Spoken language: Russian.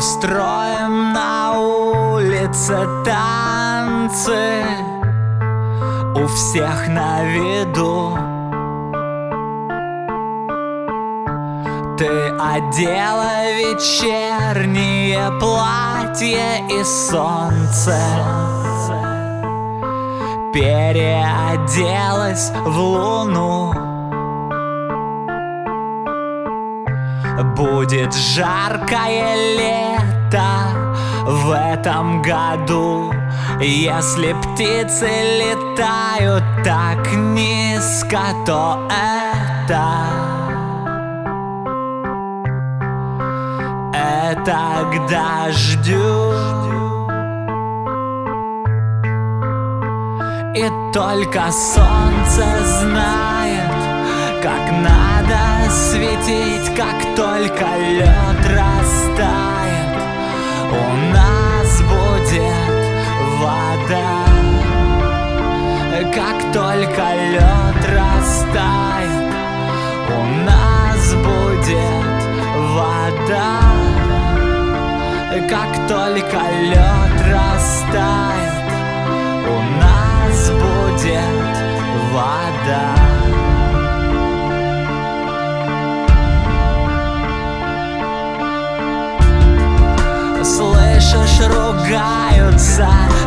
Устроим на улице танцы, у всех на виду. Ты одела вечернее платье и солнце переоделась в луну. Будет жаркое лето в этом году, если птицы летают так низко, то это к дождю. И только солнце знает, как надо светить, как только лед растает, у нас будет вода. Как только лед растает, у нас будет вода. Как только лед растает, у нас будет вода. Слышишь, ругаются